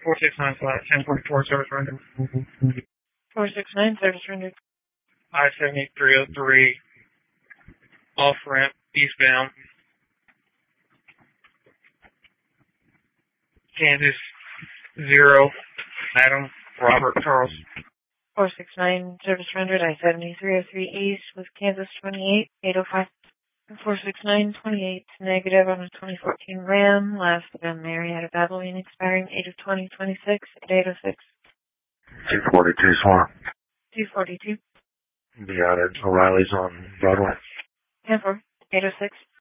469 flat, 1044 service rendered. 469 service rendered. I-7303, off ramp, eastbound. Kansas 0, Adam, Robert, Charles. 469 service rendered. I-7303 east with Kansas 28, 805. 469 28 negative on a 2014 Ram. Last on Marietta Babylon expiring 8 of 2026 at 806. 242 Swan. 242. Be out at O'Reilly's on Broadway. 10-4, 806.